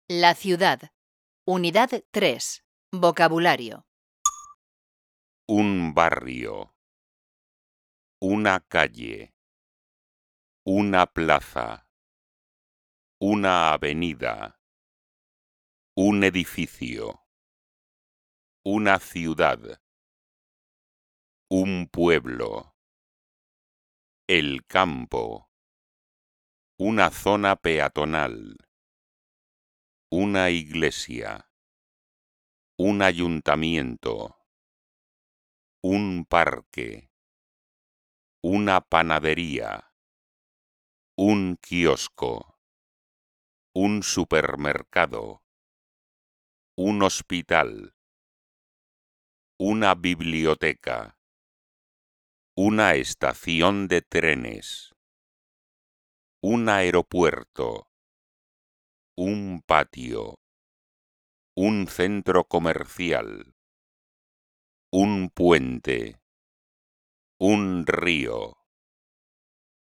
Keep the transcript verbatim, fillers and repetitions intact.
La ciudad. Unidad tres. Vocabulario. Un barrio. Una calle. Una plaza. Una avenida. Un edificio. Una ciudad. Un pueblo. El campo. Una zona peatonal. Una iglesia. Un ayuntamiento. Un parque. Una panadería. Un kiosco. Un supermercado. Un hospital. Una biblioteca. Una estación de trenes. Un aeropuerto. Un patio. Un centro comercial. Un puente. Un río.